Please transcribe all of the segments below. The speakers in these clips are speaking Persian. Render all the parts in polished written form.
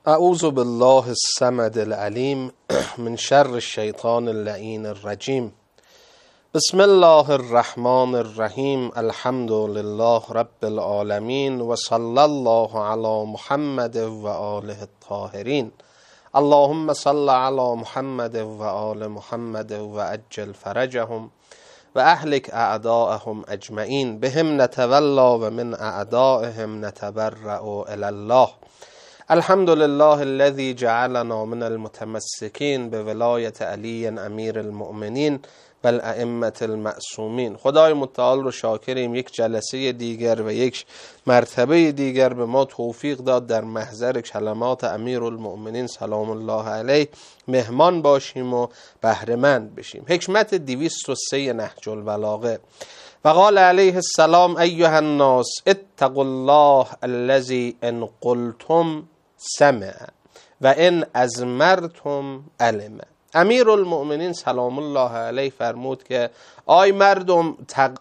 اعوذ بالله الصمد العلیم من شر الشیطان اللعین الرجیم. بسم الله الرحمن الرحیم. الحمد لله رب العالمین و صلی الله علی محمد و آله الطاهرین. اللهم صل علی محمد و آل محمد و عجل فرجهم و اهلک اعداءهم اجمعین. بهم نتولا و من اعدائهم نتبرأ الی الله. الحمد لله الذي جعلنا من المتمسكين بولایت علی امیر المؤمنین و الائمة المعصومین. خدای متعال رو شاکریم، یک جلسه دیگر و یک مرتبه دیگر به ما توفیق داد در محضر کلمات امیر المؤمنین سلام الله علیه مهمان باشیم و بهره‌مند بشیم. حکمت 203 نهج البلاغه. و قال علیه السلام ایها الناس اتقوا الله الذی ان قلتم سمع و ان ازمرتم علم. امیر المؤمنین سلام الله علیه فرمود که آی مردم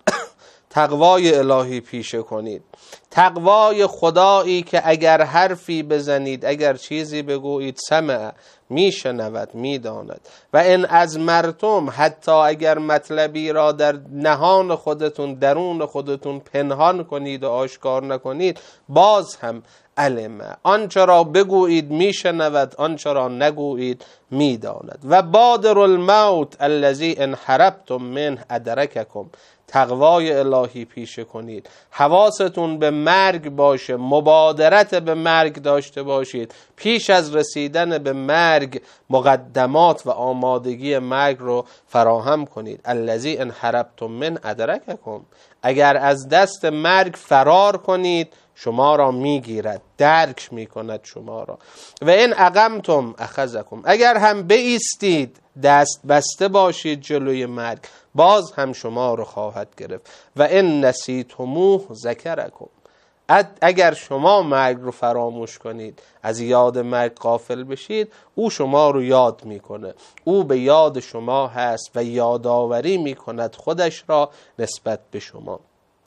تقوای الهی پیشه کنید، تقوای خدایی که اگر حرفی بزنید، اگر چیزی بگویید، سمع میشنود، میداند. و ان ازمرتم، حتی اگر مطلبی را در نهان خودتون، درون خودتون پنهان کنید و آشکار نکنید، باز هم علم. آنچه را بگویید میشنود، آنچه را نگویید میداند. و بادر الموت الذی ان هربتم منه ادرککم. تقوای الهی پیشه کنید، حواستون به مرگ باشه، مبادرت به مرگ داشته باشید، پیش از رسیدن به مرگ مقدمات و آمادگی مرگ رو فراهم کنید. الذی ان هربتم من ادرککم. اگر از دست مرگ فرار کنید شما را میگیرد، درک میکند شما را. و این اقمتم اخذکم. اگر هم بایستید، دست بسته باشید جلوی مرگ، باز هم شما رو خواهد گرفت. و این نسیتموه ذکرکم. اگر شما مرگ رو فراموش کنید، از یاد مرگ غافل بشید، او شما رو یاد میکنه، او به یاد شما هست و یادآوری میکند خودش را نسبت به شما.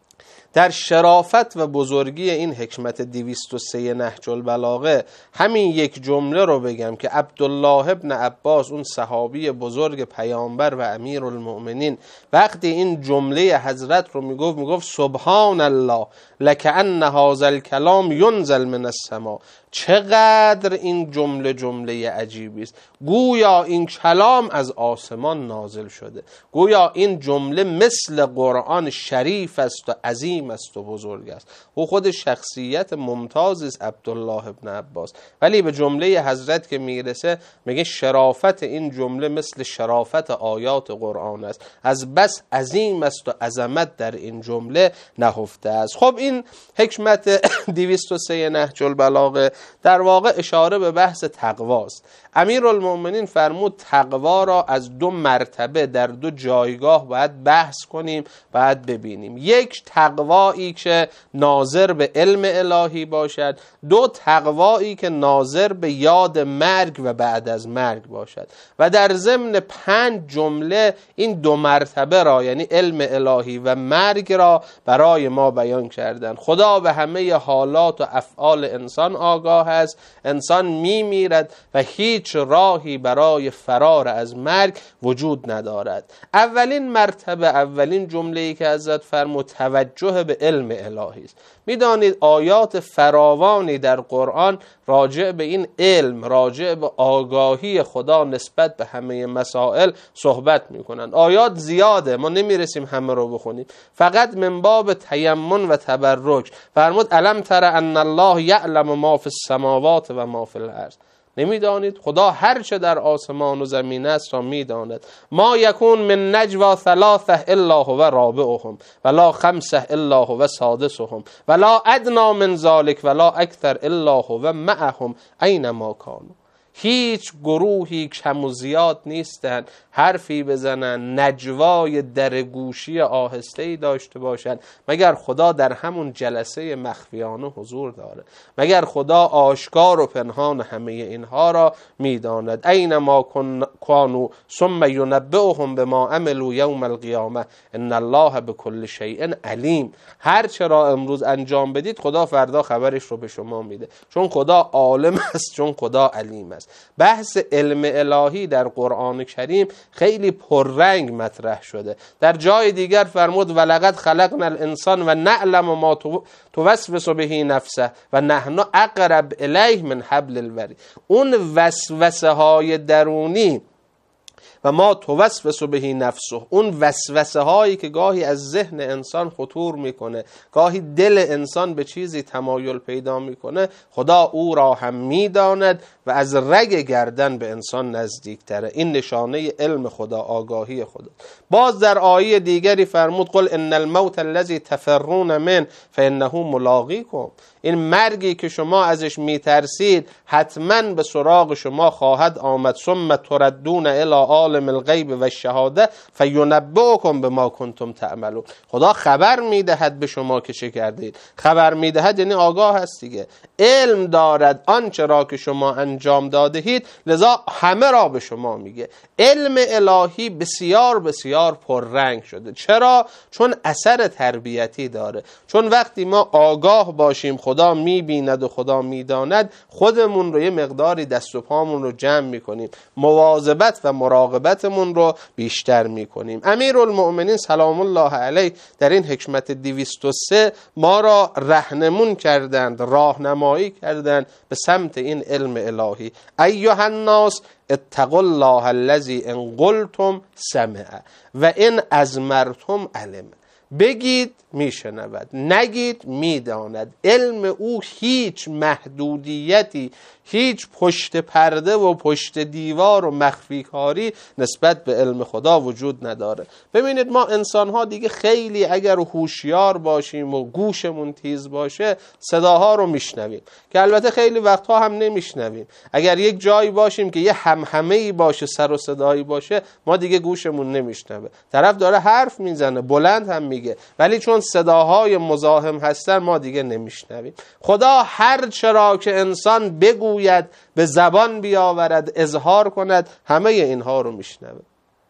در شرافت و بزرگی این حکمت 203 نهج البلاغه همین یک جمله رو بگم که عبدالله ابن عباس، اون صحابی بزرگ پیامبر و امیر المؤمنین، وقتی این جمله حضرت رو میگفت سبحان الله لکأن هذا الکلام ینزل من السما. چقدر این جمله عجیبی است. گویا این کلام از آسمان نازل شده، گویا این جمله مثل قرآن شریف است و عظیم است و بزرگ است. او خود شخصیت ممتازی است عبدالله ابن عباس، ولی به جمله حضرت که میرسه میگه شرافت این جمله مثل شرافت آیات قرآن است، از بس عظیم است و عظمت در این جمله نهفته است. خب این حکمت 203 نهج البلاغه در واقع اشاره به بحث تقواست. امیر المؤمنین فرمود تقوا را از دو مرتبه در دو جایگاه باید بحث کنیم، باید ببینیم. یک، تقوایی که ناظر به علم الهی باشد. دو، تقوایی که ناظر به یاد مرگ و بعد از مرگ باشد. و در ضمن 5 جمله این دو مرتبه را، یعنی علم الهی و مرگ را برای ما بیان کردن. خدا به همه حالات و افعال انسان آگاه است. انسان میمیرد و هیچ راهی برای فرار از مرگ وجود ندارد. اولین مرتبه، اولین جمله‌ای که حضرت فرمود توجه به علم الهی است. میدانید آیات فراوانی در قرآن راجع به این علم، راجع به آگاهی خدا نسبت به همه مسائل صحبت میکنند. آیات زیاده، ما نمیرسیم همه رو بخونیم. فقط من باب تیمن و تبرک فرمود الم تر ان الله یعلم ما فی السماوات و ما فی الارض. نمیدانید خدا هر چه در آسمان و زمین است را میداند. ما یکون من نجوا ثلاثه الا هو رابعهم ولا خمسه الا هو سادسهم ولا ادنی من ذلك ولا اکثر الا هو معهم اینما کانوا. هیچ گروهی کم و زیاد نیستن حرفی بزنن، نجوای درگوشی آهسته‌ای داشته باشند، مگر خدا در همون جلسه مخفیانه حضور داره، مگر خدا آشکار و پنهان همه اینها را میداند. اینما کانوا ثم ینبئهم بما عملوا یوم القیامه ان الله بكل شیء علیم. هر چرا امروز انجام بدید خدا فردا خبرش رو به شما میده، چون خدا عالم است، چون خدا علیم است. بحث علم الهی در قرآن کریم خیلی پررنگ مطرح شده. در جای دیگر فرمود ولقد خلقنا الانسان و نعلم ما توسوس به نفسه و نحن اقرب الیه من حبل الورید. اون وسوسه های درونی و ما توسوس به نفسه، اون وسوسه هایی که گاهی از ذهن انسان خطور میکنه، گاهی دل انسان به چیزی تمایل پیدا میکنه، خدا او را هم میداند و از رگ گردن به انسان نزدیکتره. این نشانه علم خدا، آگاهی خدا. باز در آیه دیگری فرمود قل ان الموت الذی تفرون من فانه ملاقیکم. این مرگی که شما ازش میترسید حتما به سراغ شما خواهد آمد. ثم تردون الی عالم الغیب و الشهاده فینبئکم بما کنتم تعملون. خدا خبر میدهد به شما که چه کردید. خبر میدهد یعنی آگاه هست دیگه، علم دارد آنچه را که شما انجام دادهید، لذا همه را به شما میگه. علم الهی بسیار بسیار پررنگ شده. چرا؟ چون اثر تربیتی داره. چون وقتی ما آگاه باشیم خدا میبیند و خدا میداند، خودمون رو یه مقداری دست و پامون رو جمع میکنیم، مواظبت و مراقبتمون رو بیشتر میکنیم. امیرالمؤمنین سلام الله علیه در این حکمت 203 ما را رهنمون کردند، راهنمایی کردند به سمت این علم الهی. ایها الناس اتقوا الله الذی ان قلتم سمع و ان ازمرتم علم. بگید میشنود، نگید میداند. علم او هیچ محدودیتی، هیچ پشت پرده و پشت دیوار و مخفی کاری نسبت به علم خدا وجود نداره. ببینید ما انسان ها دیگه خیلی اگر هوشیار باشیم و گوشمون تیز باشه صداها رو میشنویم، که البته خیلی وقتها هم نمیشنویم. اگر یک جایی باشیم که یه همهمه‌ای باشه، سر و صدایی باشه، ما دیگه گوشمون نمیشنوه. طرف داره حرف میزنه، بلند هم میگه، ولی چون صداهای مزاحم هستن ما دیگه نمیشنویم. خدا هر چرا که انسان بگوید، به زبان بیاورد، اظهار کند، همه اینها رو میشنوه.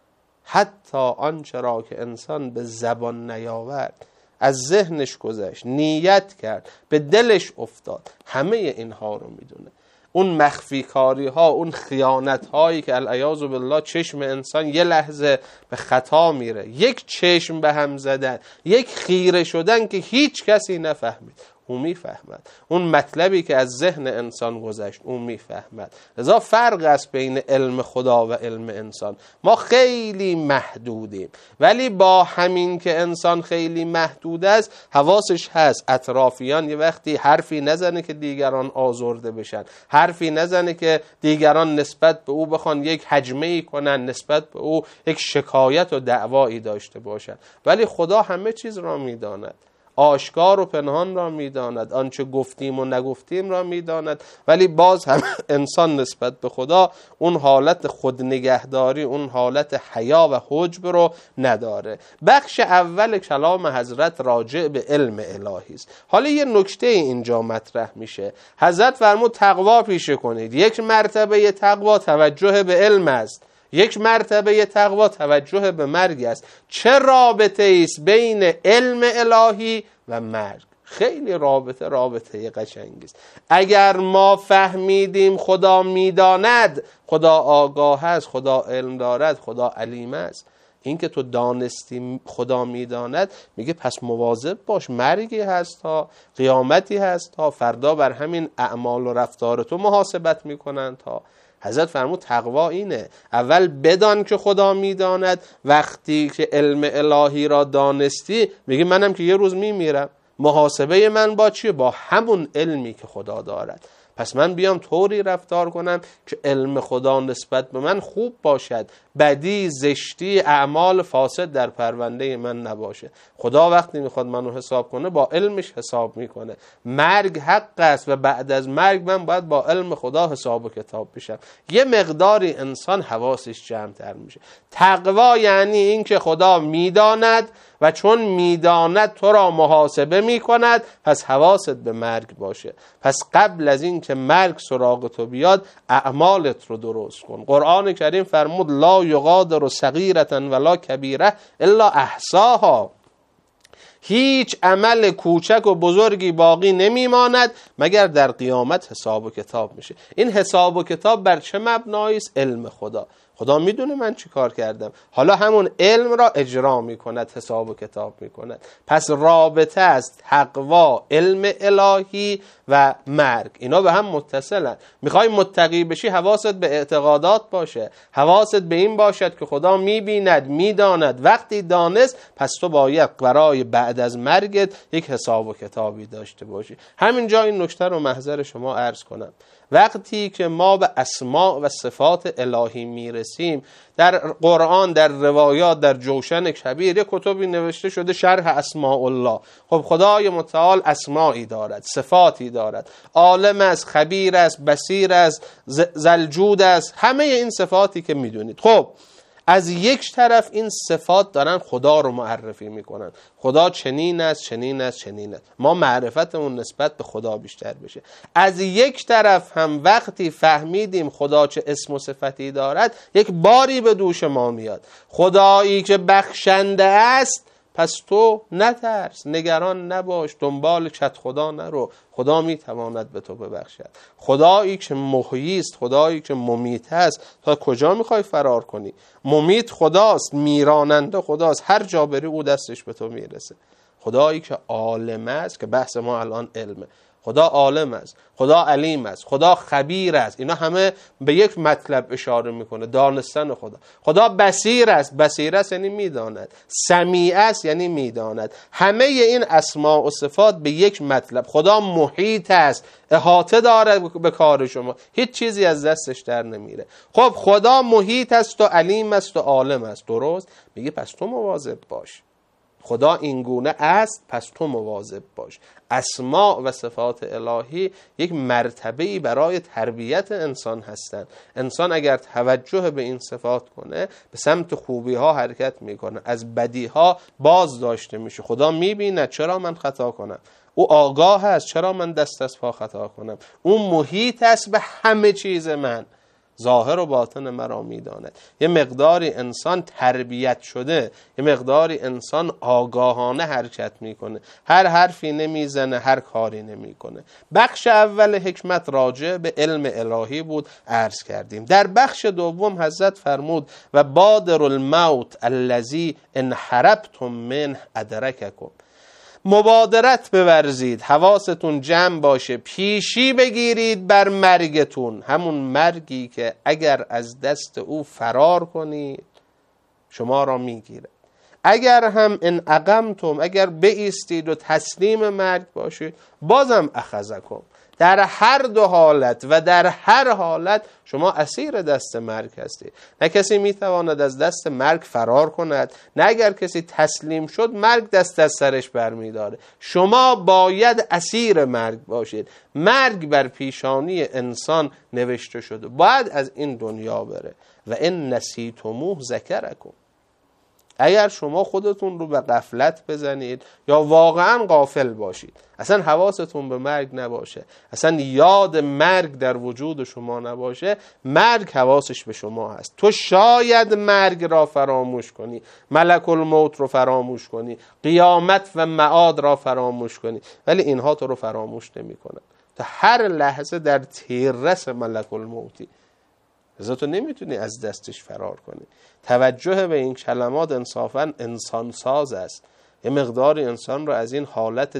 حتی آنچه را که انسان به زبان نیاورد، از ذهنش گذشت، نیت کرد، به دلش افتاد، همه اینها رو میدونه. اون مخفی کاری ها، اون خیانت هایی که العیاذ بالله چشم انسان یه لحظه به خطا میره، یک چشم به هم زدن، یک خیره شدن که هیچ کسی نفهمید، اون میفهمد. اون مطلبی که از ذهن انسان گذشت اون میفهمد. لذا فرق است بین علم خدا و علم انسان. ما خیلی محدودیم، ولی با همین که انسان خیلی محدود است، حواسش هست اطرافیان یه وقتی حرفی نزنه که دیگران آزرده بشن، حرفی نزنه که دیگران نسبت به او بخوان یک هجمه‌ای کنن، نسبت به او یک شکایت و دعوایی داشته باشن. ولی خدا همه چیز را میداند، آشکار و پنهان را میداند، آنچه گفتیم و نگفتیم را میداند. ولی باز هم انسان نسبت به خدا اون حالت خودنگهداری، اون حالت حیا و حجب رو نداره. بخش اول کلام حضرت راجع به علم الهی است. حالا یه نکته اینجا مطرح میشه. حضرت فرمود تقوا پیشه کنید. یک مرتبه تقوا توجه به علم است، یک مرتبه تقوا توجه به مرگ است. چه رابطه است بین علم الهی و مرگ؟ خیلی رابطه قشنگی است. اگر ما فهمیدیم خدا میداند، خدا آگاه است، خدا علم دارد، خدا علیم است، این که تو دانستی خدا میداند، میگه پس مواظب باش، مرگی هست ها، قیامتی هست ها، فردا بر همین اعمال و رفتار تو محاسبت میکنند ها. حضرت فرمود تقوا اینه، اول بدان که خدا میداند. وقتی که علم الهی را دانستی، میگه منم که یه روز میمیرم، محاسبه من با چیه؟ با همون علمی که خدا دارد. پس من بیام طوری رفتار کنم که علم خدا نسبت به من خوب باشد، بدی، زشتی، اعمال فاسد در پرونده من نباشه. خدا وقتی میخواد منو حساب کنه با علمش حساب میکنه. مرگ حق است و بعد از مرگ من باید با علم خدا حساب و کتاب بشم. یه مقداری انسان حواسش جمع تر میشه. تقوا یعنی این که خدا میداند و چون میداند تو را محاسبه میکند، پس حواست به مرگ باشه. پس قبل از این که مرگ سراغ تو بیاد اعمالت رو درست کن. قرآن کریم فرمود لا یغادر صغیرة ولا کبیرة الا احصاها. هیچ عمل کوچک و بزرگی باقی نمیماند مگر در قیامت حساب و کتاب میشه. این حساب و کتاب بر چه مبنایی است؟ علم خدا. خدا میدونه من چی کار کردم، حالا همون علم را اجرا میکند، حساب و کتاب میکند. پس رابطه است تقوا، علم الهی و مرگ، اینا به هم متصلن. میخوای متقی بشی حواست به اعتقادات باشه، حواست به این باشد که خدا میبیند، میداند. وقتی دانست پس تو باید برای بعد از مرگت یک حساب و کتابی داشته باشی. همینجا این نکته رو محضر شما عرض کنم. وقتی که ما به اسماء و صفات الهی میرسیم، در قرآن، در روایات، در جوشن کبیر یک کتبی نوشته شده شرح اسماء الله. خب خدای متعال اسمائی دارد، صفاتی دارد، عالم است، خبیر است، بصیر است، ذوالجود است، همه این صفاتی که میدونید. خب از یک طرف این صفات دارن خدا رو معرفی میکنن، خدا چنین است، چنین است، چنین است، ما معرفتمون نسبت به خدا بیشتر بشه. از یک طرف هم وقتی فهمیدیم خدا چه اسم و صفتی دارد، یک باری به دوش ما میاد. خدایی که بخشنده است، پس تو نترس، نگران نباش، دنبال کت خدا نرو، خدا میتواند به تو ببخشد. خدایی که محیی است، خدایی که ممیت است، تا کجا میخوای فرار کنی؟ ممیت خداست، میراننده خداست، هر جا بری او دستش به تو میرسه. خدایی که عالم است، که بحث ما الان علمه، خدا عالم است، خدا علیم است، خدا خبیر است. اینا همه به یک مطلب اشاره میکنه، دانستن خدا. خدا بصیر است، بصیر است یعنی میداند، سمیع است یعنی میداند. همه این اسماء و صفات به یک مطلب. خدا محیط است، احاطه داره به کار شما، هیچ چیزی از دستش در نمیره. خب خدا محیط است و علیم است و عالم است، درست؟ میگه پس تو مواظب باش. خدا اینگونه است، پس تو مواظب باش. اسماء و صفات الهی یک مرتبه‌ای برای تربیت انسان هستند. انسان اگر توجه به این صفات کنه به سمت خوبی ها حرکت میکنه، از بدی ها باز داشته میشه. خدا میبینه چرا من خطا کنم، او آگاه است چرا من دست از پا خطا کنم، او محیط است به همه چیز من، ظاهر و باطن مرا میداند. یه مقداری انسان تربیت شده، یه مقداری انسان آگاهانه حرکت میکنه، هر حرفی نمیزنه، هر کاری نمیکنه. بخش اول حکمت راجع به علم الهی بود، عرض کردیم. در بخش دوم حضرت فرمود و بادر الموت الذی ان هربتم منه ادرککم. مبادرت بورزید، حواستون جمع باشه، پیشی بگیرید بر مرگتون، همون مرگی که اگر از دست او فرار کنید شما را میگیره. اگر هم ان اقمتم، اگر بایستید و تسلیم مرگ باشید، بازم اخذکم. در هر دو حالت و در هر حالت شما اسیر دست مرگ هستید. نه کسی میتواند از دست مرگ فرار کند، نه اگر کسی تسلیم شد مرگ دست از سرش برمیداره. شما باید اسیر مرگ باشید. مرگ بر پیشانی انسان نوشته شده، باید از این دنیا بره. و ان نسیتموه ذکرکم. اگر شما خودتون رو به غفلت بزنید یا واقعا غافل باشید، اصلا حواستون به مرگ نباشه، اصلا یاد مرگ در وجود شما نباشه، مرگ حواسش به شما هست. تو شاید مرگ را فراموش کنی، ملک الموت رو فراموش کنی، قیامت و معاد را فراموش کنی، ولی اینها تو رو فراموش نمی کنن. تا هر لحظه در تیررس ملک الموتی، لذا تو نمیتونی از دستش فرار کنی. توجه به این کلمات انصافاً انسان ساز است. یه مقداری انسان رو از این حالت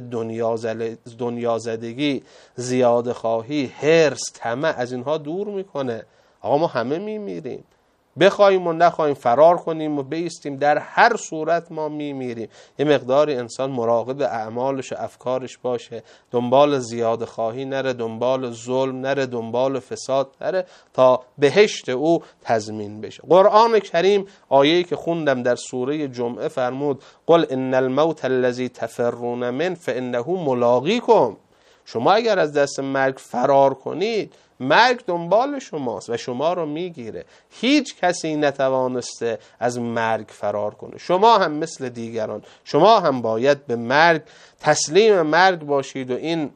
دنیازدگی، زیاده خواهی، حرص، طمع، از اینها دور میکنه. آقا ما همه میمیریم، بخوایم و نخوایم، فرار کنیم و بایستیم، در هر صورت ما میمیریم. یه مقداری انسان مراقب اعمالش و افکارش باشه، دنبال زیاده خواهی نره، دنبال ظلم نره، دنبال فساد نره، تا بهشت او تضمین بشه. قرآن کریم آیه‌ای که خوندم در سوره جمعه فرمود قل ان الموت الذی تفرون من فانه ملاقیکم. شما اگر از دست مرگ فرار کنید، مرگ دنبال شماست و شما رو میگیره. هیچ کسی نتوانسته از مرگ فرار کنه. شما هم مثل دیگران، شما هم باید به مرگ تسلیم مرگ باشید و این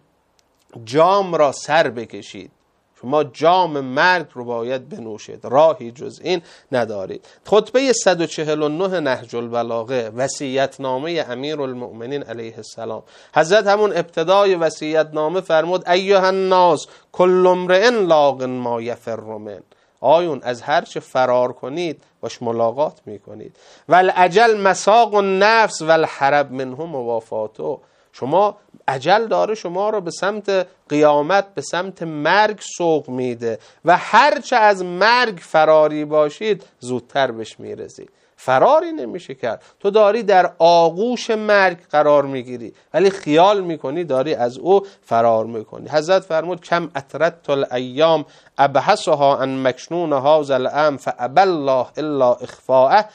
جام را سر بکشید. شما جام مرگ رو باید بنوشید، راهی جز این ندارید. خطبه 149 نهج البلاغه، وصیت‌نامه امیرالمؤمنین علیه السلام. حضرت همون ابتدای وصیت‌نامه فرمود ایها الناس کل امرئ لاق ما یفر من. آیون از هر چه فرار کنید باش ملاقات میکنید. والاجل مساق النفس والحرب منه موافاته. شما اجل داره شما رو به سمت قیامت، به سمت مرگ سوق میده و هرچه از مرگ فراری باشید زودتر بهش میرسید. فراری نمیشه کرد. تو داری در آغوش مرگ قرار میگیری ولی خیال میکنی داری از او فرار میکنی. حضرت فرمود کم اطردت الایام ابحثها عن مکنون هذا الامر فابى الله الا اخفاءه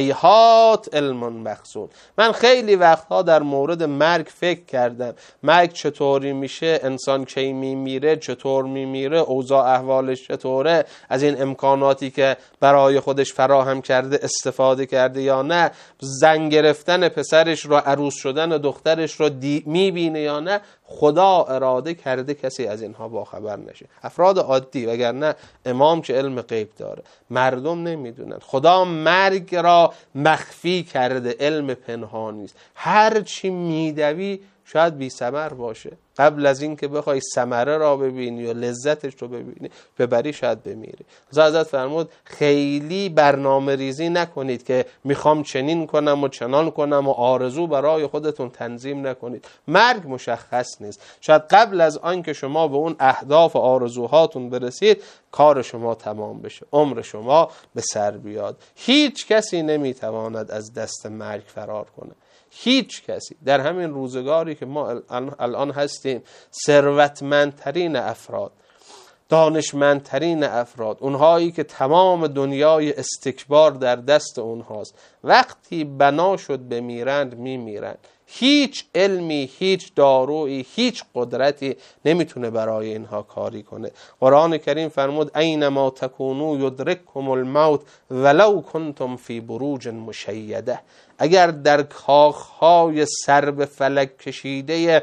هیهات علم مخزون. من خیلی وقتها در مورد مرگ فکر کردم، مرگ چطوری میشه، انسان کی میمیره، چطور میمیره، اوضاع احوالش چطوره، از این امکاناتی که برای خودش فراهم کرده استفاده کرده یا نه، زن گرفتن پسرش رو، عروس شدن دخترش رو میبینه یا نه. خدا اراده کرده کسی از اینها باخبر نشه. افراد عادی، وگرنه امام که علم غیب داره، مردم نمیدونن. خدا مرگ را مخفی کرده، علم پنهانی است. هر چی میدوی شاید بی ثمر باشه. قبل از این که بخوای ثمره را ببینی یا لذتش رو ببری شاید بمیری. حضرت فرمود خیلی برنامه ریزی نکنید که میخوام چنین کنم و چنان کنم و آرزو برای خودتون تنظیم نکنید. مرگ مشخص نیست. شاید قبل از آن که شما به اون اهداف و آرزوهاتون برسید کار شما تمام بشه، عمر شما به سر بیاد. هیچ کسی نمیتواند از دست مرگ فرار کنه. هیچ کسی. در همین روزگاری که ما الان هستیم، ثروتمندترین افراد، دانشمندترین افراد، اونهایی که تمام دنیای استکبار در دست اونهاست، وقتی بنا شد بمیرند میمیرند. هیچ علمی، هیچ دارویی، هیچ قدرتی نمیتونه برای اینها کاری کنه. قرآن کریم فرمود اینما تکونوا یدرککم الموت ولو کنتم فی بروج مشیده. اگر در کاخهای سر به فلک کشیده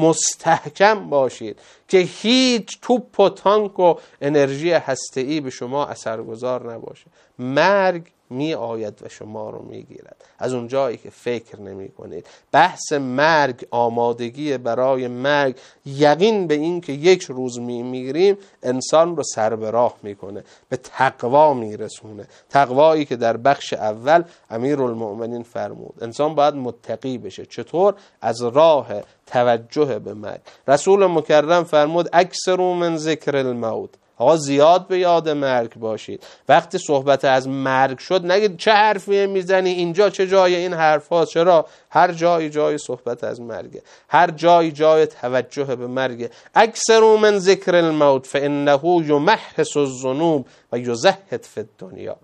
مستحکم باشید که هیچ توپ و تانک و انرژی هسته‌ای به شما اثرگذار نباشه، مرگ می آید و شما رو می گیرد. از اون جایی که فکر نمی کنید. بحث مرگ، آمادگی برای مرگ، یقین به این که یک روز می میریم انسان رو سر به راه می کنه، به تقوا می رسونه. تقوایی که در بخش اول امیرالمؤمنین فرمود انسان باید متقی بشه. چطور؟ از راه توجه به مرگ. رسول مکرم فرمود اکثروا من ذکر الموت. آقا زیاد به یاد مرگ باشید. وقتی صحبت از مرگ شد نگید چه حرفی میزنی اینجا، چه جای این حرف هاست. چرا؟ هر جایی جای صحبت از مرگه، هر جایی جای توجه به مرگه. اکثروا من ذکر الموت فانه یمحص الذنوب و یزهد فی الدنیا.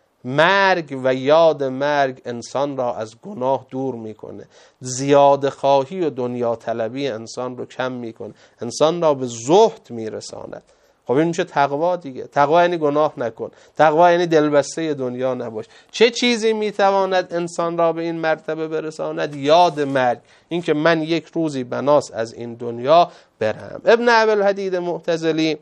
مرگ و یاد مرگ انسان را از گناه دور میکنه، زیاده خواهی و دنیا طلبی انسان رو کم میکنه، انسان را به زهد میرساند. خب این میشه تقوا دیگه. تقوا یعنی گناه نکن، تقوا یعنی دلبسته دنیا نباش. چه چیزی میتواند انسان را به این مرتبه برساند؟ یاد مرگ، این که من یک روزی بناس از این دنیا برم. ابن ابوالحدید معتزلی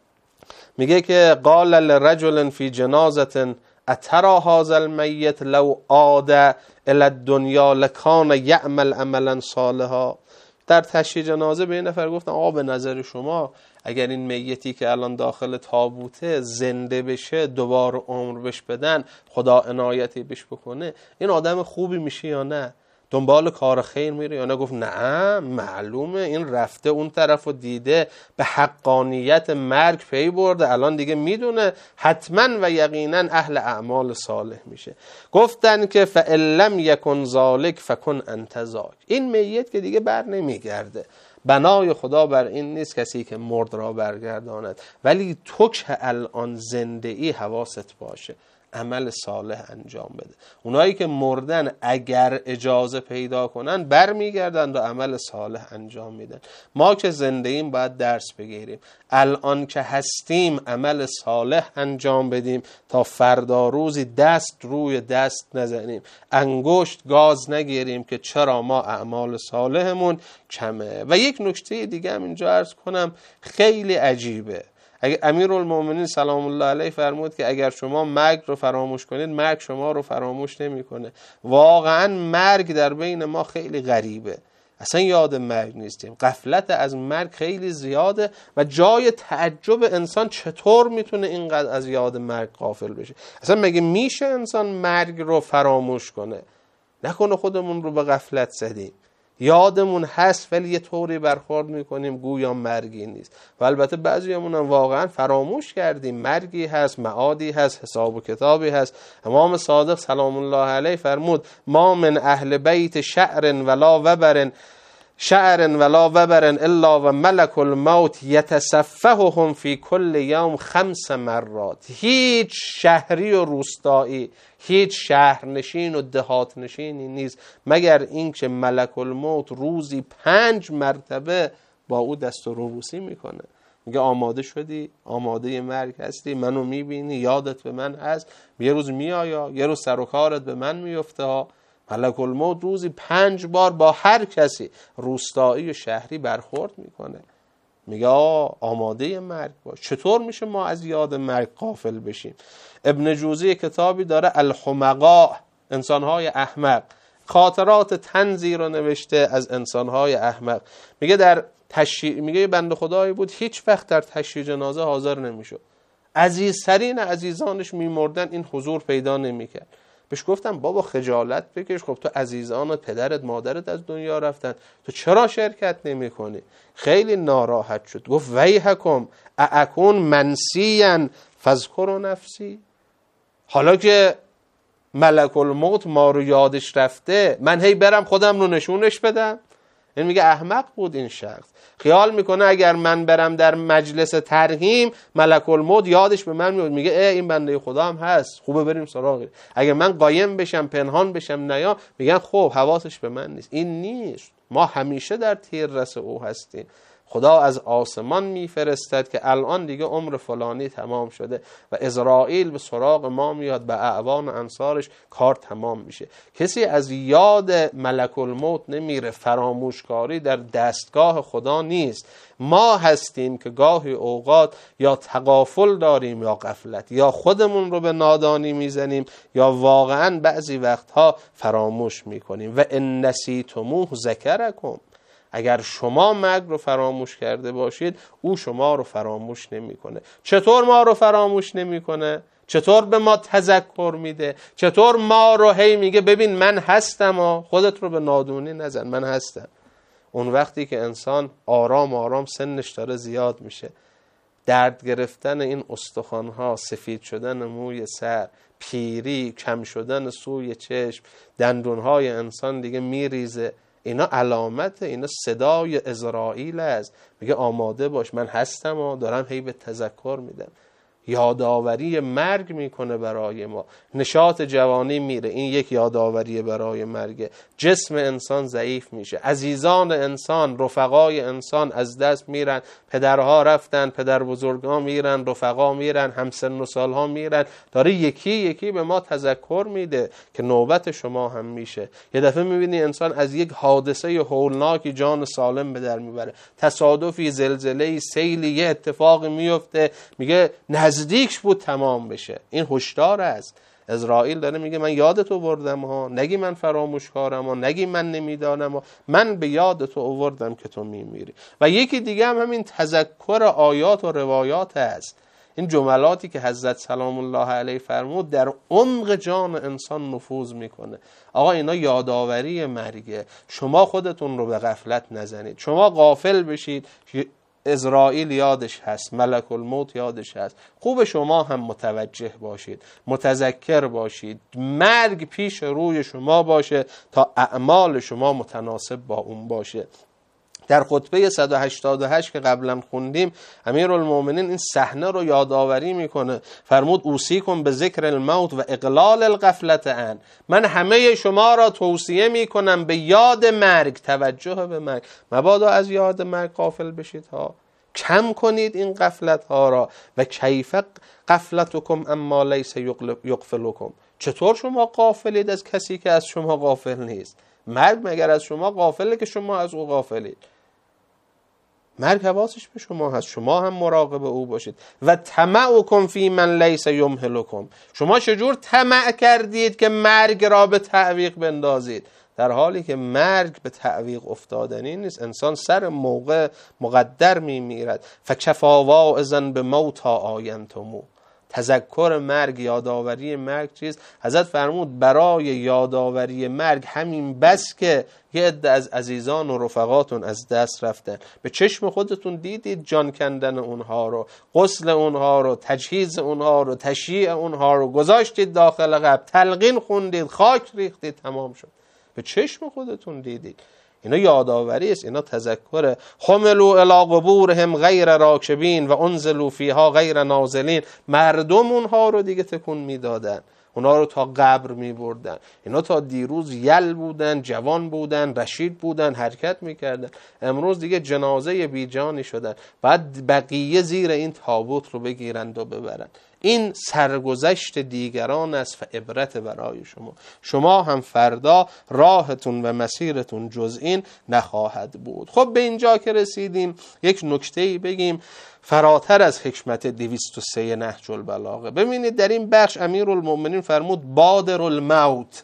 میگه که قال لرجل فی جنازه اترى هذا المیت لو عاد الى الدنیا لکان یعمل عملا صالحا. در تشییع جنازه به این نفر گفتن آقا به نظر شما اگر این میتی که الان داخل تابوته زنده بشه، دوباره عمر بهش بدن، خدا عنایتی بهش بکنه، این آدم خوبی میشه یا نه؟ دنبال کار خیر میره یا نه؟ گفت نه، معلومه این رفته اون طرف و دیده، به حقانیت مرگ پی برده، الان دیگه میدونه حتما و یقینا اهل اعمال صالح میشه. گفتن که فَإِن لَمْ یَکُنْ ذَلِکَ فَکُنْ أَنْتَ ذاک. این میت که دیگه بر نمیگرده، بنای خدا بر این نیست کسی که مرد را برگرداند، ولی تو که الان زنده ای حواست باشه، عمل صالح انجام بده. اونایی که مردن اگر اجازه پیدا کنن برمیگردن و عمل صالح انجام میدن. ما که زنده ایم باید درس بگیریم، الان که هستیم عمل صالح انجام بدیم تا فردا روزی دست روی دست نزنیم، انگشت گاز نگیریم که چرا ما اعمال صالحمون کمه. و یک نکته دیگه هم اینجا عرض کنم خیلی عجیبه. امیرالمومنین سلام الله علیه فرمود که اگر شما مرگ رو فراموش کنید، مرگ شما رو فراموش نمیکنه. واقعا مرگ در بین ما خیلی غریبه، اصلا یاد مرگ نیستیم، غفلت از مرگ خیلی زیاده و جای تعجب انسان چطور میتونه اینقدر از یاد مرگ غافل بشه. اصلا مگه میشه انسان مرگ رو فراموش کنه؟ نکنه خودمون رو به غفلت زدیم، یادمون هست ولی یه طوری برخورد میکنیم گویا مرگی نیست. و البته بعضیمون هم واقعا فراموش کردیم مرگی هست، معادی هست، حساب و کتابی هست. امام صادق سلام الله علیه فرمود ما من اهل بیت شعر ولا وبر الا و ملک الموت یتصفحهم فی کل یوم 5 مرات. هیچ شهری و روستایی، هیچ شهرنشین و دهات نشینی نیست مگر اینکه ملک الموت روزی 5 مرتبه با او دست و روبوسی میکنه، میگه آماده شدی؟ آماده مرگ هستی؟ منو میبینی؟ یادت به من هست؟ یه روز میآیا، یه روز سر و کارت به من میفته ها. ملک الموت روزی 5 بار با هر کسی روستایی و شهری برخورد میکنه. میگه آماده مرگ باش. چطور میشه ما از یاد مرگ غافل بشیم؟ ابن جوزی کتابی داره الحمقاء، انسانهای احمق، خاطرات طنزی رو نوشته از انسانهای احمق. میگه در میگه بنده خدایی بود هیچ وقت در تشییع جنازه حاضر نمیشد، عزیزترین عزیزانش میمردن این حضور پیدا نمیکرد. بهش گفتم بابا خجالت بکش، خب تو عزیزانت پدرت مادرت از دنیا رفتن، تو چرا شرکت نمی کنی؟ خیلی ناراحت شد، گفت ویحکم اکون منسیا فاذکروا نفسی. حالا که ملک الموت ما رو یادش رفته من هی برم خودم رو نشونش بدم؟ این میگه احمق بود این شخص، خیال میکنه اگر من برم در مجلس ترحیم ملک الموت یادش به من میاد، میگه این بنده خدا هم هست، خوبه بریم سراغی. اگر من قایم بشم پنهان بشم نیا، میگن خب حواسش به من نیست. این نیست، ما همیشه در تیررس او هستیم. خدا از آسمان میفرستد که الان دیگه عمر فلانی تمام شده و اسرائیل به سراغ ما میاد، به اعوان و انصارش کار تمام میشه. کسی از یاد ملک الموت نمیره، فراموشکاری در دستگاه خدا نیست. ما هستیم که گاهی اوقات یا تغافل داریم یا غفلت، یا خودمون رو به نادانی میزنیم یا واقعا بعضی وقتها فراموش میکنیم. و ان نسیتموه ذکرکم، اگر شما مرگ رو فراموش کرده باشید او شما رو فراموش نمیکنه. چطور ما رو فراموش نمیکنه؟ چطور به ما تذکر میده؟ چطور ما رو هی میگه ببین من هستم، خودت رو به نادونی نزن، من هستم. اون وقتی که انسان آرام آرام سنش داره زیاد میشه، درد گرفتن این استخوان‌ها، سفید شدن موی سر، پیری، کم شدن سوی چشم، دندون‌های انسان دیگه میریزه، اینا علامت، اینا صدای اسرائیل است، میگه آماده باش من هستم دارم هی به تذکر میدم. یادآوری مرگ میکنه برای ما. نشاط جوانی میره، این یک یادآوری برای مرگ. جسم انسان ضعیف میشه، عزیزان انسان، رفقای انسان از دست میرن، پدرها رفتن، پدر بزرگان میرن، رفقا میرن، همسن و سالها میرن. داره یکی یکی به ما تذکر میده که نوبت شما هم میشه. یه دفعه میبینی انسان از یک حادثه هولناکی جان سالم به در میبره، تصادفی، زلزله‌ای، سیلی، یه اتفاقی میفته، میگه نزدیک بود تمام بشه. این هشدار است. اسرائیل داره میگه من یادت آوردم ها، نگی من فراموشکارم ها، نگی من نمیدانم ها، من به یادت آوردم که تو میمیری. و یکی دیگه هم همین تذکر آیات و روایات است. این جملاتی که حضرت سلام الله علیه فرمود در عمق جان انسان نفوذ میکنه. آقا اینا یادآوری مرگه، شما خودتون رو به غفلت نزنید. شما غافل بشید، عزرائیل یادش هست، ملک الموت یادش هست. خوب شما هم متوجه باشید، متذکر باشید، مرگ پیش روی شما باشه تا اعمال شما متناسب با اون باشه. در خطبه 188 که قبلا خوندیم امیرالمومنین این صحنه رو یادآوری میکنه. فرمود اوصیکم به ذکر الموت و اقلال الغفلة عنه. من همه شما را توصیه میکنم به یاد مرگ، توجه به مرگ. مبادا از یاد مرگ غافل بشید ها. کم کنید این غفلت ها را. و کیف غفلتکم اما لیس یغفلکم. چطور شما غافلید از کسی که از شما غافل نیست؟ مرگ مگر از شما غافله که شما از او غافلید؟ مرگ حواسش به شما هست، شما هم مراقب او باشید. و طمعکم فی من لیس یمهلکم. شما چجور طمع کردید که مرگ را به تعویق بندازید، در حالی که مرگ به تعویق افتادنی نیست. انسان سر موقع مقدر میمیرد. فکفا واعظا به موتا آینتمو. تذکر مرگ، یادآوری مرگ چیست؟ حضرت فرمود برای یادآوری مرگ همین بس که یه عده از عزیزان و رفقاتون از دست رفتن. به چشم خودتون دیدید جان کندن اونها رو، غسل اونها رو، تجهیز اونها رو، تشییع اونها رو، گذاشتید داخل قبر، تلقین خوندید، خاک ریختید، تمام شد. به چشم خودتون دیدید. اینا یادآوری است، اینا تذکره. حملوا الی قبورهم غیر راکبین و انزلوا فیها غیر نازلین. مردم اونها رو دیگه تکون میدادن، اونها رو تا قبر میبردن. اینا تا دیروز یل بودن، جوان بودن، رشید بودن، حرکت میکردن. امروز دیگه جنازه بیجانی شدن. بعد بقیه زیر این تابوت رو بگیرند و ببرن. این سرگذشت دیگران است و عبرت برای شما. شما هم فردا راهتون و مسیرتون جز این نخواهد بود. خب به اینجا که رسیدیم یک نکته‌ای بگیم فراتر از حکمت 203 نهج البلاغه. ببینید در این بخش امیرالمومنین فرمود بادر الموت.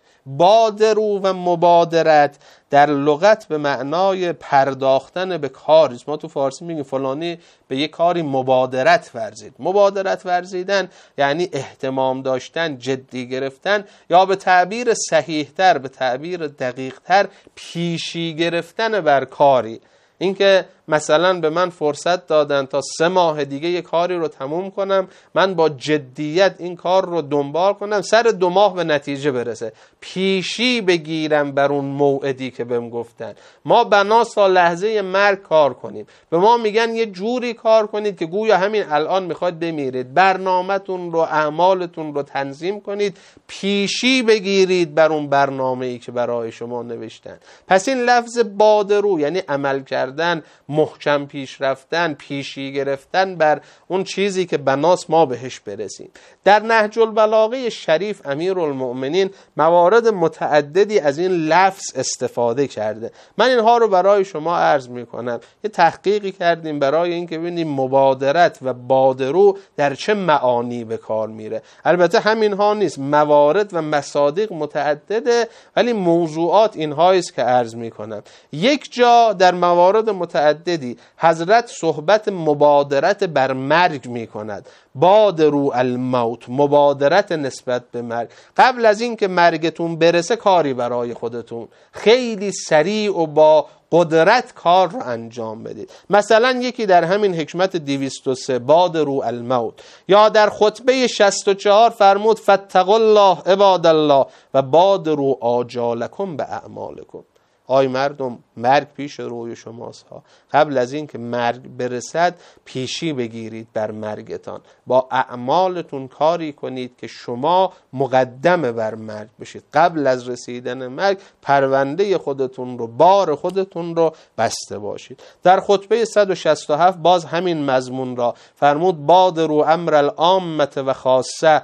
بادرو و مبادرت در لغت به معنای پرداختن به کاری. ما تو فارسی میگیم فلانی به یک کاری مبادرت ورزید. مبادرت ورزیدن یعنی اهتمام داشتن، جدی گرفتن، یا به تعبیر صحیحتر، به تعبیر دقیقتر، پیشی گرفتن بر کاری. اینکه مثلا به من فرصت دادن تا 3 ماه دیگه یک کاری رو تموم کنم، من با جدیت این کار رو دنبال کنم، سر 2 ماه به نتیجه برسه، پیشی بگیرم بر اون موعدی که بهم گفتن. ما بناس تا لحظه مرگ کار کنیم. به ما میگن یه جوری کار کنید که گویا همین الان میخواد بمیرید. برنامه‌تون رو، اعمالتون رو تنظیم کنید، پیشی بگیرید بر اون برنامه‌ای که برای شما نوشتن. پس این لفظ بادرو یعنی عمل کردن، محکم پیش رفتن، پیشی گرفتن بر اون چیزی که بناس ما بهش برسیم. در نهج البلاغه شریف امیرالمؤمنین موارد متعددی از این لفظ استفاده کرده. من اینها رو برای شما عرض میکنم. یه تحقیقی کردیم برای اینکه ببینیم مبادرت و بادرو در چه معانی به کار میره. البته همینها نیست، موارد و مصادیق متعدده، ولی موضوعات اینهایی است که عرض میکنم. یک جا در موارد متعددی حضرت صحبت مبادرت بر مرگ می کند. بادرو الموت، مبادرت نسبت به مرگ. قبل از این که مرگتون برسه کاری برای خودتون خیلی سریع و با قدرت کار رو انجام بدید. مثلا یکی در همین حکمت 203 بادرو الموت، یا در خطبه 64 فرمود فاتقوا الله عباد الله و بادرو آجالکم به اعمالکم. آی مردم، مرگ پیش روی شماست ها. قبل از این که مرگ برسد پیشی بگیرید بر مرگتان، با اعمالتون کاری کنید که شما مقدم بر مرگ بشید. قبل از رسیدن مرگ پرونده خودتون رو، بار خودتون رو بسته باشید. در خطبه 167 باز همین مضمون را فرمود بادرو امر العامه و خاصه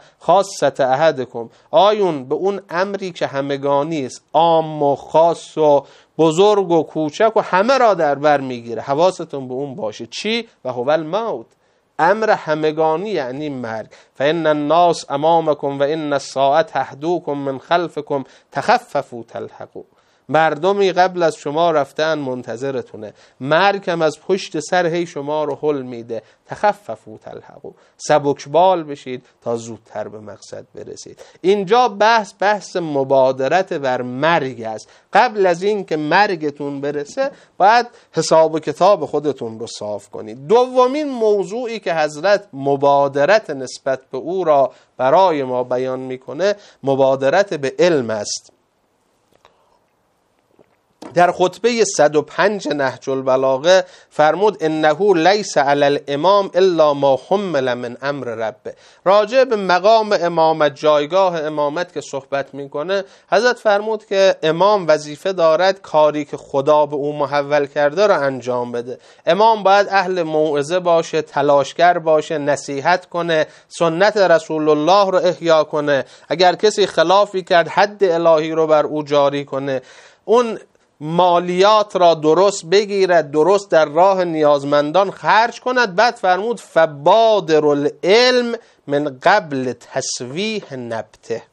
احدکم. آیون به اون امری که همگانی است، عام و خاص و بزرگ و کوچک و همه را در بر میگیره، حواستون به اون باشه. چی؟ و هو الموت، امر همگانی یعنی مرگ. فان الناس امامکم و ان الساعه تحدوکم من خلفکم تخففوا تلحقوا. مردمی قبل از شما رفتن منتظرتونه، مرگ هم از پشت سر هی شما رو هل میده. تخففوا تلحقوا، سبکبال بشید تا زودتر به مقصد برسید. اینجا بحث مبادرت بر مرگ است. قبل از این که مرگتون برسه باید حساب و کتاب خودتون رو صاف کنید. دومین موضوعی که حضرت مبادرت نسبت به او را برای ما بیان میکنه مبادرت به علم است. در خطبه 105 نهج البلاغه فرمود انه لیس علی الامام الا ما حمل من امر ربه. راجع به مقام امامت، جایگاه امامت که صحبت میکنه، حضرت فرمود که امام وظیفه دارد کاری که خدا به او محول کرده را انجام بده. امام باید اهل موعظه باشه، تلاشگر باشه، نصیحت کنه، سنت رسول الله رو احیا کنه، اگر کسی خلافی کرد حد الهی رو بر او جاری کنه، اون مالیات را درست بگیرد، درست در راه نیازمندان خرج کند. بعد فرمود فبادر العلم من قبل تسویح نبته.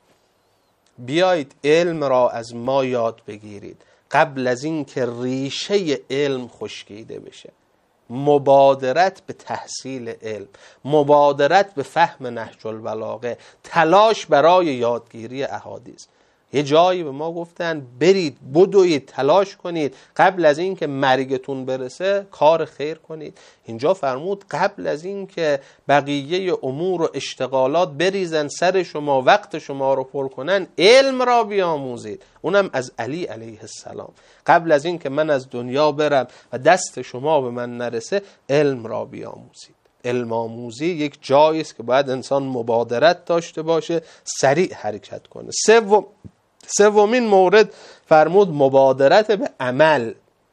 بیایید علم را از ما یاد بگیرید قبل از این که ریشه علم خشکیده بشه. مبادرت به تحصیل علم، مبادرت به فهم نهج البلاغه، تلاش برای یادگیری احادیث. یه جایی به ما گفتن برید بدوید تلاش کنید قبل از این که مرگتون برسه کار خیر کنید. اینجا فرمود قبل از این که بقیه امور و اشتغالات بریزن سر شما، وقت شما رو پر کنن، علم را بیاموزید. اونم از علی علیه السلام. قبل از این که من از دنیا برم و دست شما به من نرسه علم را بیاموزید. علم آموزی یک جایی است که باید انسان مبادرت داشته باشه، سریع حرکت کنه. سومین مورد فرمود مبادرت به عمل.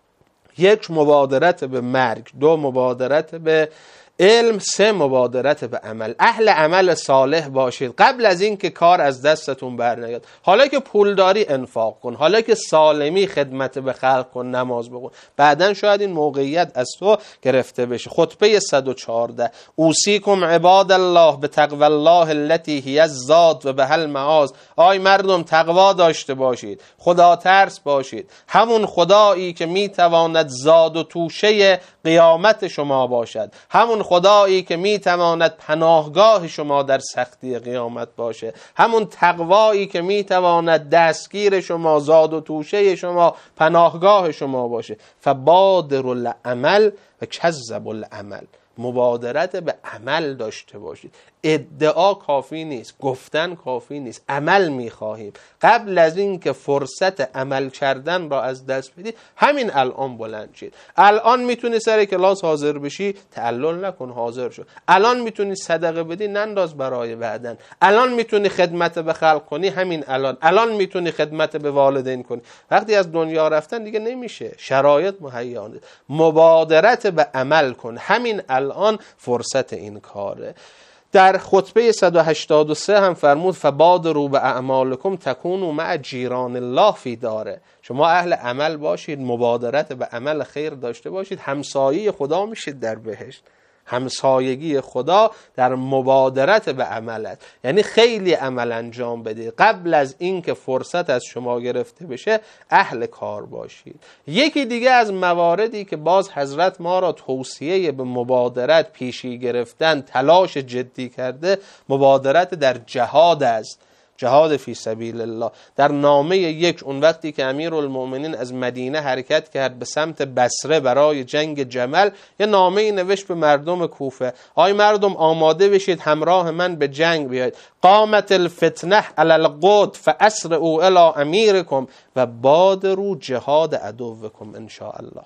یک مبادرت به مرگ، دو مبادرت به علم، سه مبادرت به عمل. اهل عمل صالح باشید قبل از این که کار از دستتون برنیاد. حالا که پول داری انفاق کن، حالا که سالمی خدمت به خلق کن، نماز بخون، بعدن شاید این موقعیت از تو گرفته بشه. خطبه 114 اوصیکم عباد الله به تقوی الله التي هی الزاد و به المعاذ. آی مردم تقوا داشته باشید، خدا ترس باشید. همون خدایی که میتواند زاد و توشه قیامت شما باشد، همون خدایی که میتواند پناهگاه شما در سختی قیامت باشه، همون تقوایی که میتواند دستگیر شما، زاد و توشه شما، پناهگاه شما باشه. فبادر العمل و کذب العمل. مبادرت به عمل داشته باشید. ادعا کافی نیست، گفتن کافی نیست، عمل میخواهیم. قبل از این که فرصت عمل کردن را از دست بدید همین الان بلند شید. الان میتونی سر کلاس حاضر بشی، تعلل نکن، حاضر شو. الان میتونی صدقه بدی، ننداز برای بعدن. الان میتونی خدمت به خلق کنی، همین الان. الان میتونی خدمت به والدین کنی. وقتی از دنیا رفتن دیگه نمیشه، شرایط مهیا نیست. مبادرت به عمل کن، همین الان فرصت این کاره. در خطبه 183 هم فرمود فبادروا باعمالکم تکونوا مع جیران الله فی داره. شما اهل عمل باشید، مبادرت به عمل خیر داشته باشید، همسایه خدا میشید در بهشت. همسایگی خدا در مبادرت به عمل است. یعنی خیلی عمل انجام بدید قبل از این که فرصت از شما گرفته بشه، اهل کار باشید. یکی دیگه از مواردی که باز حضرت ما را توصیه به مبادرت، پیشی گرفتن، تلاش جدی کرده، مبادرت در جهاد است. جهاد فی سبیل الله. در نامه 1 اون وقتی که امیرالمؤمنین از مدینه حرکت کرد به سمت بصره برای جنگ جمل، یه نامه نوشت به مردم کوفه: آی مردم آماده بشید همراه من به جنگ بیاید. قامت الفتنه علی القد فاسرعوا الی امیرکم و بادروا جهاد عدوکم ان شاء الله.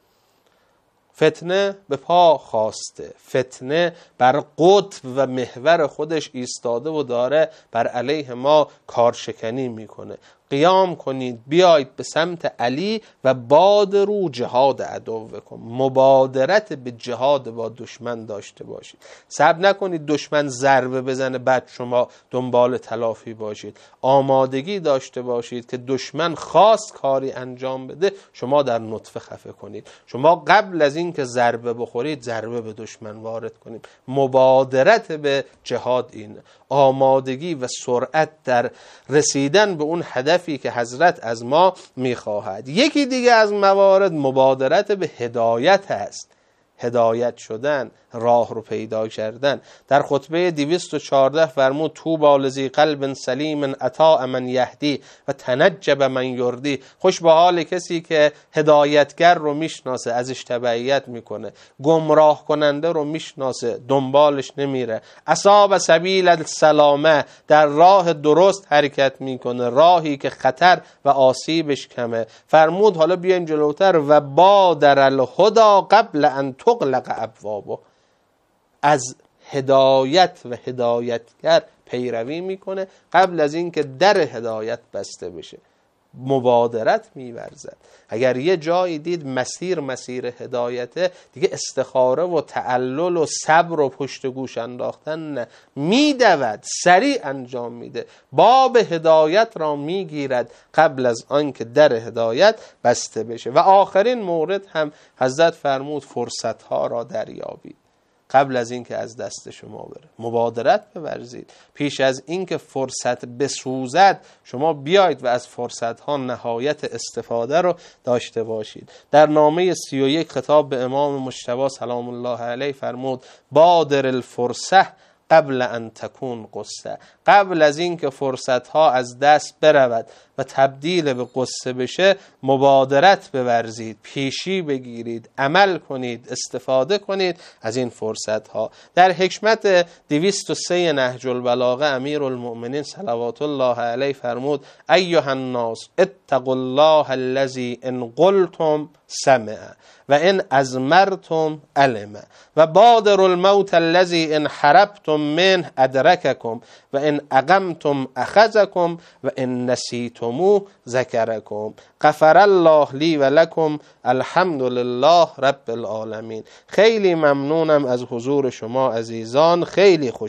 فتنه به پا خواسته، فتنه بر قطب و محور خودش ایستاده و داره بر علیه ما کارشکنی میکنه. قیام کنید، بیایید به سمت علی و بادروا جهاد عدوکم. مبادرت به جهاد با دشمن داشته باشید. صبر نکنید دشمن ضربه بزنه بعد شما دنبال تلافی باشید. آمادگی داشته باشید که دشمن خواست کاری انجام بده، شما در نطفه خفه کنید. شما قبل از این که ضربه بخورید ضربه به دشمن وارد کنید. مبادرت به جهاد این آمادگی و سرعت در رسیدن به اون هدف هدفی که حضرت از ما میخواهد. یکی دیگه از موارد مبادرت به هدایت هست، هدایت شدن، راه رو پیدا کردن. در خطبه 214 فرمود طوبی لذی قلب سلیم اطاع من یهدی و تنجب من یردی. خوش به حال کسی که هدایتگر رو میشناسه، ازش تبعیت میکنه، گمراه کننده رو میشناسه، دنبالش نمیره. اصاب سبیل السلامه، در راه درست حرکت میکنه، راهی که خطر و آسیبش کمه. فرمود حالا بیایم جلوتر و بادر الهدی قبل ان تغلق ابوابه، از هدایت و هدایتگر پیروی میکنه قبل از اینکه در هدایت بسته بشه. مبادرت میورزد. اگر یه جایی دید مسیر هدایته، دیگه استخاره و تعلل و صبر و پشت گوش انداختن نه، میدود، سریع انجام میده، باب هدایت را میگیرد قبل از آنکه در هدایت بسته بشه. و آخرین مورد هم حضرت فرمود فرصت ها را دریابید قبل از اینکه از دست شما بره. مبادرت بورزید پیش از اینکه فرصت بسوزد، شما بیایید و از فرصت ها نهایت استفاده رو داشته باشید. در نامه 31 خطاب به امام مجتبی سلام الله علیه فرمود بادر الفرصه قبل ان تکون قصه، قبل از اینکه فرصت ها از دست برود و تبدیل به قصه بشه، مبادرت بورزید، پیشی بگیرید، عمل کنید، استفاده کنید از این فرصت ها. در حکمت 203 نهج البلاغه امیرالمؤمنین صلوات الله علیه فرمود ایها الناس اتقوا الله الذی ان قلتم سمع و ان ازمرتم علم و بادروا الموت الذی ان حربتم منه ادرککم و ان اقمتم اخذکم و ان نسیتموه ذکرکم. غفر الله لی و لکم، الحمد لله رب العالمین. خیلی ممنونم از حضور شما عزیزان، خیلی خوش